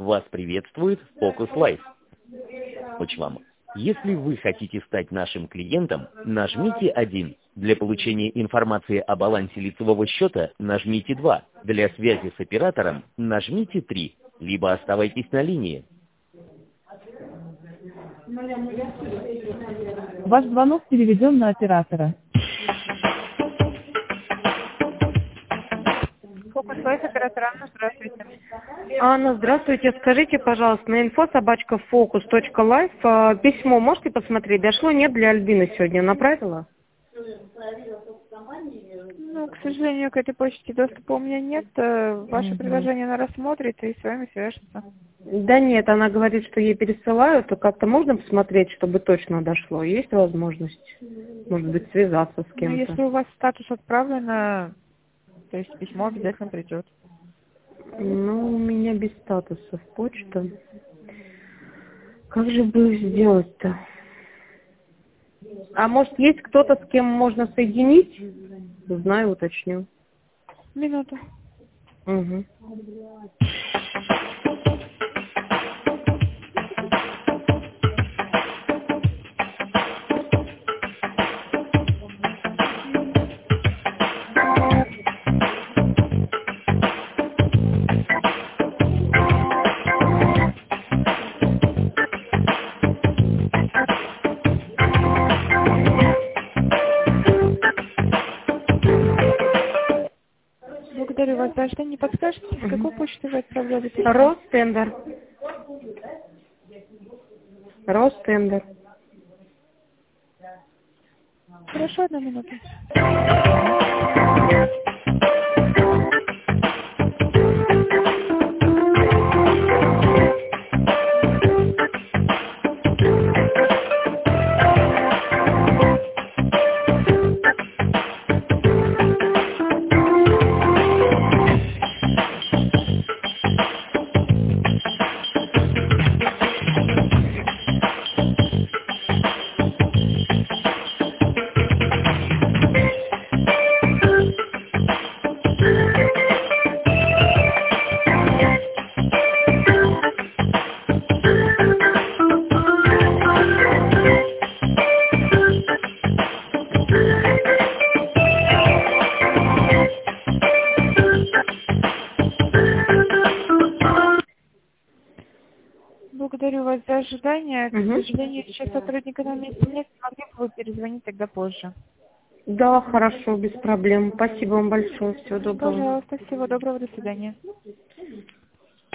Вас приветствует Focus Life. Помочь вам. Если вы хотите стать нашим клиентом, нажмите 1. Для получения информации о балансе лицевого счета нажмите 2. Для связи с оператором нажмите 3. Либо оставайтесь на линии. Ваш звонок переведен на оператора. Фокус Лайф, оператор Анна, здравствуйте. Анна, здравствуйте. Скажите, пожалуйста, на info@focus.life письмо можете посмотреть? Дошло, нет, для Альбины сегодня направила? Ну, к сожалению, к этой почте доступа у меня нет. Ваше предложение она рассмотрит и с вами свяжется. Да нет, она говорит, что ей пересылают, то как-то можно посмотреть, чтобы точно дошло? Есть возможность, может быть, связаться с кем-то? Ну, если у вас статус отправлено, то есть письмо обязательно придет. Ну, у меня без статуса почта. Как же бы сделать-то? А может, есть кто-то, с кем можно соединить? Знаю, уточню. Минуту. Угу. Благодарю вас за ожидание. Не подскажете, с какой почты вы отправляли письмо? Ростендер. Ростендер. Хорошо, 1 минуту. Благодарю вас за ожидание. К сожалению, сейчас сотрудника на месте нет. Могли бы вы перезвонить тогда позже? Да, хорошо, без проблем. Спасибо вам большое. Всего доброго. Пожалуйста, всего доброго. До свидания.